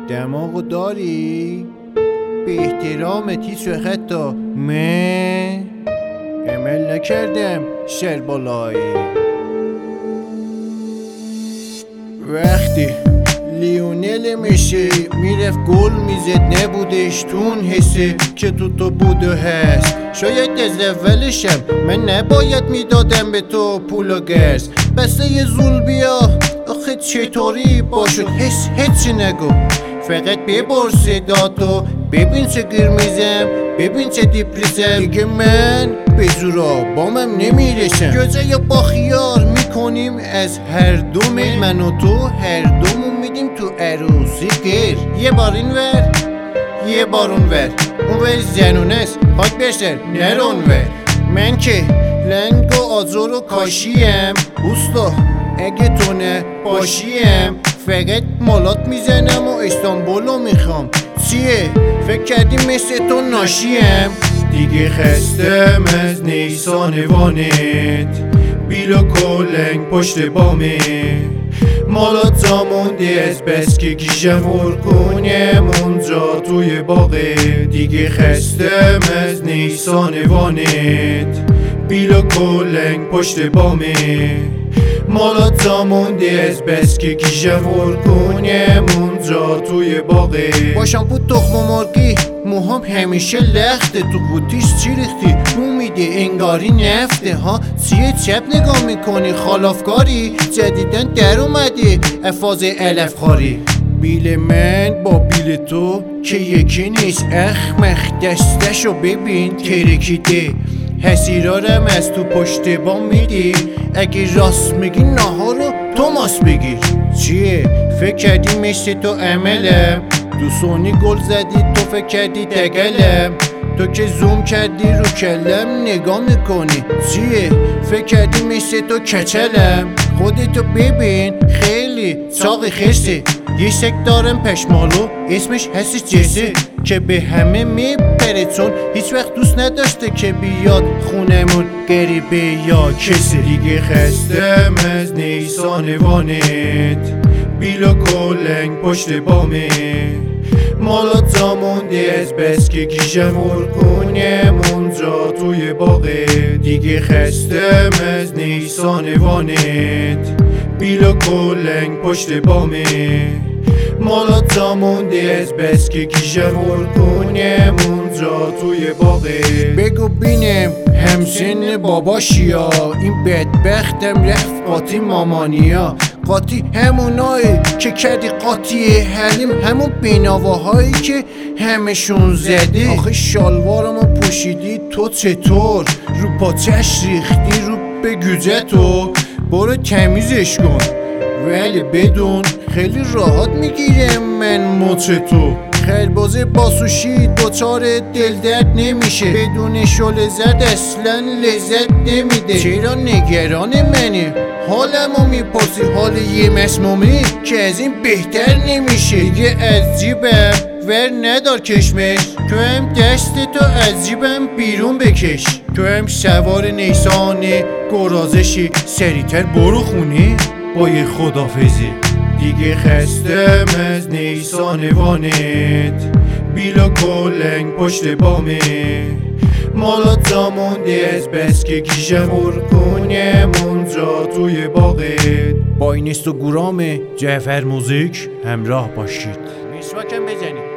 دماغو داری؟ به احترامت هیچ وقت من عمل نکردم سر بالایی. وقتی لیونل مسی میرفت گل میزد نبودش تو اون حسه که تو بود و هست. شاید از اولشم من نباید میدادم به تو پول و گرز. بسته یه زول بیا آخه چطوری باشد هیچی نگو، فقط ببر صداتو ببین چه گرمیزم ببین چه دیپریزم. دیگه من به زورا بامم نمیرسم. گذه با خیار میکنیم از هر دو میل، من و تو هر دومون میدیم تو عروسی گیر. یه بار این ور یه بار اون ور، اون ور زنونه است خاک برسر نرون ور. من که لنگ و آزور و کاشیم اوستا اگه تو نه باشیم. فقط مالات میزنم و استانبولو میخوام. چیه؟ فکر کردی مثل تو ناشیم؟ دیگه خستم از نیسان وانت بیل و کلنگ پشت بامه. مالات زامونده از بس که گیشم ورکنیم اونجا توی باغه. دیگه خستم از نیسان وانت بیل و کلنگ پشت بامه. مالات زامونده از بس که گیشم ورکنیم اونجا توی باغه. باشم بود تخم مرگی موهام همیشه لخته، تو قوتیش چی ریختی رو میده انگاری نفته ها. چیه چپ نگاه میکنی خالافکاری؟ جدیدن در اومده افاظ علف خاری. بیل من با بیل تو که یکی نیست، اخمخ دستشو ببین ترکیده. حسیرارم از تو پشت بام میدی، اگه راست میگی ناهارو تو ماست بگیر. چیه؟ فکر کردی مثل تو عملم؟ تو سونی گل زدی تو فکر کردی دگلم؟ تو که زوم کردی رو کلم نگاه میکنی. چیه؟ فکر کردی مثل تو کچلم؟ خودتو ببین خیلی چاقی خسته. یه شک دارم پشمالو اسمش هستش جسه که به همه میپره چون هیچ وقت دوست نداشته که بیاد خونمون غریبه یا کسی. دیگه خستم از نیسان وانت بیل و کلنگ پشت بامه. مالات زامونده از بس که گیشم ورکنیم اونجا توی باغه. دیگه خستم از نیسان وانت بیل و کلنگ پشت بامه. مالات زامونده از بس که گیشم ورکنیم اونجا توی باغه. بگو بینم همسن باباشیا این بدبختم رفت قاطی مامانیا. قاطی همونایی که کردی قاطی حلیم، همون بینواهایی که همشون زدی. آخه شالوارمو پوشیدی تو چطور رو پاچش ریختی رو به گوزه تو. برو تمیزش کن ولی بدون خیلی راحت میگیرم من مچ تو. خیرباز باسوشی دوچار دل درد نمیشه، بدون شله زد اصلا لذت نمیده. چرا نگران منی؟ حالمو میپرسی حال یه مسمومی که از این بهتر نمیشه. دیگه از جیبم ور ندار کشمش، تو هم دست تو از جیبم بیرون بکش. تو هم سوار نیسان گرازشی سریعتر برو خونه با یه خدافزی. دیگه خستم از نیسان وانت بیل و کلنگ پشت بامه. مالات زامونده از بس که گیشم ورکنیم اونجا توی باغه. با اینستاگرام جعفر موزیک همراه باشید. مسواکم بزنید.